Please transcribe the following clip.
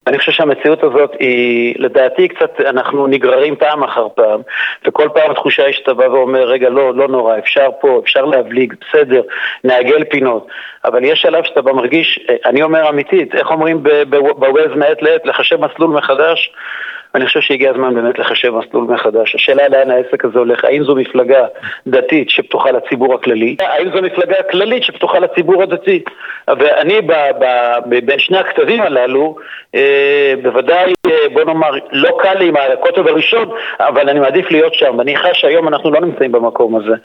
אני חושב שהמציאות הזאת היא, לדעתי קצת, אנחנו נגררים פעם אחר פעם, וכל פעם התחושה היא שאתה בא ואומר, רגע, לא נורא, אפשר פה, אפשר להבליג, בסדר, נעגל פינות, אבל יש שלב שאתה בא מרגיש, אני אומר אמיתית, איך אומרים בווייז מעת לעת, לחשב מסלול מחדש? אני חושב שהגיע הזמן באמת לחשב מסלול מחדש. השאלה לאן העסק הזה הולך, האם זו מפלגה דתית שפתוחה לציבור הכללי, האם זו מפלגה כללית שפתוחה לציבור הדתי. ואני בשני הכתבים הללו, בוודאי, בוא נאמר, לא קל לי עם הכותב הראשון, אבל אני מעדיף להיות שם. אני חש שהיום אנחנו לא נמצאים במקום הזה.